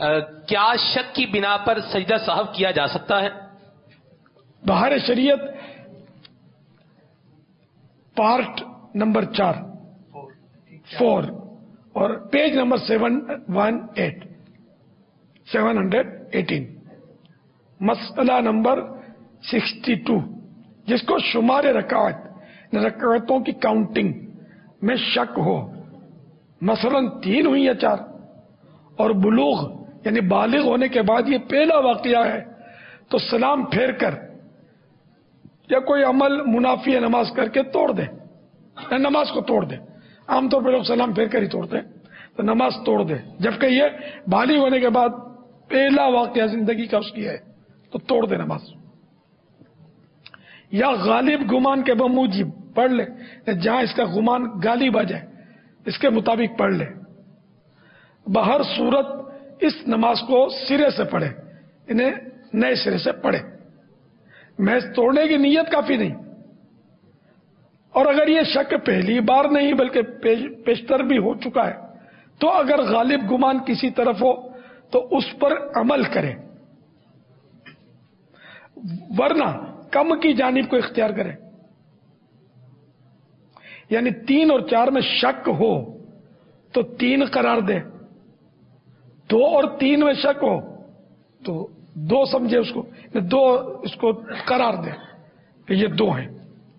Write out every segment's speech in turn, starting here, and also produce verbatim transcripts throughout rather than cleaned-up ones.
کیا شک کی بنا پر سجدہ سہو کیا جا سکتا ہے؟ بہار شریعت پارٹ نمبر چار فور اور page number seven one eight seven hundred eighteen مسئلہ نمبر سکسٹی ٹو، جس کو شمار رکعت رکعتوں کی کاؤنٹنگ میں شک ہو، مثلا تین ہوئی یا چار، اور بلوغ یعنی بالغ ہونے کے بعد یہ پہلا واقعہ ہے، تو سلام پھیر کر یا کوئی عمل منافی نماز کر کے توڑ دے، نماز کو توڑ دے۔ عام طور پہ لوگ سلام پھیر کر ہی توڑتے ہیں، تو نماز توڑ دے، جبکہ یہ بالغ ہونے کے بعد پہلا واقعہ زندگی کا اس کی ہے، تو توڑ دے نماز۔ یا غالب گمان کے بموجب پڑھ لے، جہاں اس کا گمان غالب آ جائے اس کے مطابق پڑھ لے۔ بہر صورت اس نماز کو سرے سے پڑھے، انہیں نئے سرے سے پڑھے، محض توڑنے کی نیت کافی نہیں۔ اور اگر یہ شک پہلی بار نہیں بلکہ پیشتر بھی ہو چکا ہے، تو اگر غالب گمان کسی طرف ہو تو اس پر عمل کرے، ورنہ کم کی جانب کو اختیار کرے۔ یعنی تین اور چار میں شک ہو تو تین قرار دے، دو اور تین میں شک ہو تو دو سمجھے اس کو، دو اس کو قرار دے کہ یہ دو ہیں۔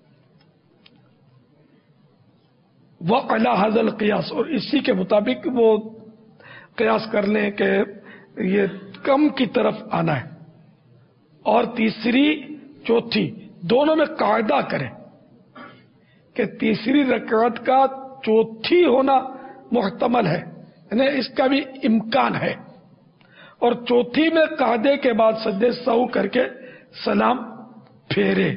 وَعَلَى هَذَا الْقِيَاسِ، اور اسی کے مطابق وہ قیاس کر لیں کہ یہ کم کی طرف آنا ہے۔ اور تیسری چوتھی دونوں میں قاعدہ کریں کہ تیسری رکعت کا چوتھی ہونا محتمل ہے، یعنی اس کا بھی امکان ہے، اور چوتھی میں قاعدے کے بعد سجدے سہو کر کے سلام پھیرے۔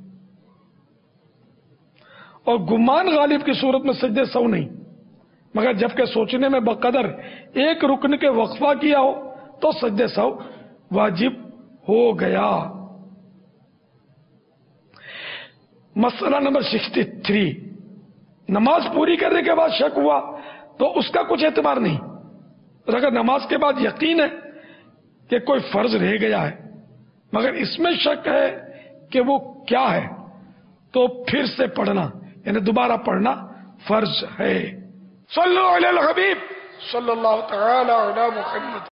اور گمان غالب کی صورت میں سجدے سہو نہیں، مگر جبکہ سوچنے میں بقدر ایک رکن کے وقفہ کیا ہو تو سجدے سہو واجب ہو گیا۔ مسئلہ نمبر سکسٹی تھری، نماز پوری کرنے کے بعد شک ہوا تو اس کا کچھ اعتبار نہیں، اور اگر نماز کے بعد یقین ہے کہ کوئی فرض رہ گیا ہے مگر اس میں شک ہے کہ وہ کیا ہے، تو پھر سے پڑھنا یعنی دوبارہ پڑھنا فرض ہے۔ صلو علی الحبیب صلی اللہ تعالی علی محمد۔